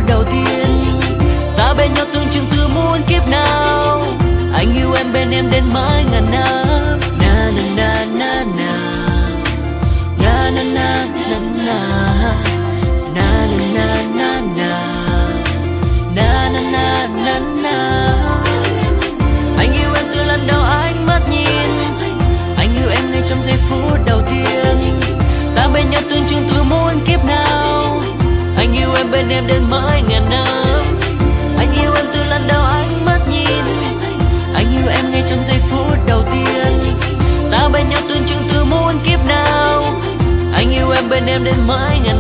đầu tiên. Ta bên nhau tương chừng từ muôn kiếp nào. Anh yêu em bên em đến mãi ngàn năm. Na na na na na. Na na na na na. Na na na na na. Na na na na na. Anh yêu em từ lần đầu ánh mắt nhìn. Anh yêu em ngay trong giây phút đầu tiên. Ta bên nhau tương chừng từ muôn kiếp nào. Anh yêu em bên em đến mãi ngàn năm. Anh yêu em từ lần đầu ánh mắt nhìn. Anh yêu em ngay trong giây phút đầu tiên. Ta bên nhau tương chừng từ muôn kiếp nào. Anh yêu em bên em đến mãi ngàn